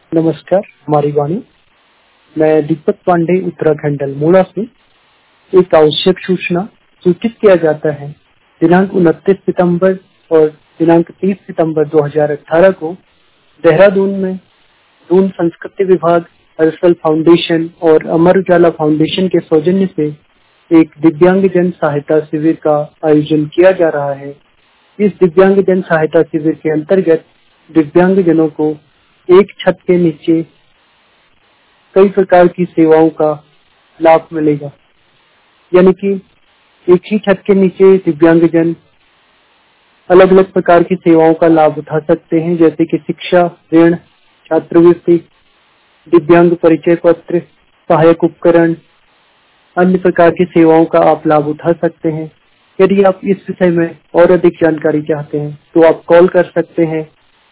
नमस्कार, हमारी वाणी। मैं दीपक पांडे उत्तराखंड अल्मोड़ा से। एक आवश्यक सूचना सूचित किया जाता है। दिनांक 29 सितंबर और दिनांक 30 सितंबर 2018 को देहरादून में दून संस्कृति विभाग, अर्सल फाउंडेशन और अमर उजाला फाउंडेशन के सौजन्य से एक दिव्यांगजन सहायता शिविर का आयोजन किया जा रहा है। इस दिव्यांगजन सहायता शिविर के अंतर्गत दिव्यांगजनों को एक छत के नीचे कई प्रकार की सेवाओं का लाभ मिलेगा। यानी कि एक ही छत के नीचे दिव्यांगजन अलग अलग प्रकार की सेवाओं का लाभ उठा सकते हैं, जैसे कि शिक्षा, ऋण, छात्रवृत्ति, दिव्यांग परिचय पत्र, सहायक उपकरण, अन्य प्रकार की सेवाओं का आप लाभ उठा सकते हैं। यदि आप इस विषय में और अधिक जानकारी चाहते हैं तो आप कॉल कर सकते हैं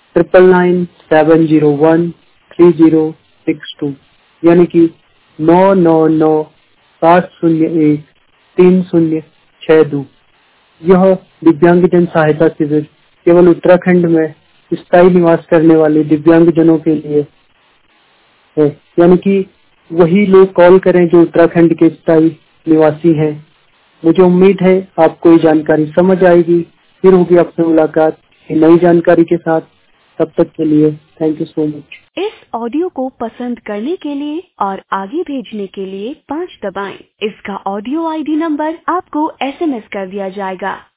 9997013062 यानी कि 9997013062। यह दिव्यांगजन सहायता शिविर केवल उत्तराखंड में स्थायी निवास करने वाले दिव्यांगजनों के लिए है। यानी कि वही लोग कॉल करें जो उत्तराखंड के स्थायी निवासी हैं। मुझे उम्मीद है आपको ये जानकारी समझ आएगी। फिर होगी आपसे मुलाकात नई जानकारी के साथ। तब तक के लिए थैंक यू सो मच। इस ऑडियो को पसंद करने के लिए और आगे भेजने के लिए 5 दबाएं। इसका ऑडियो आईडी नंबर आपको SMS कर दिया जाएगा।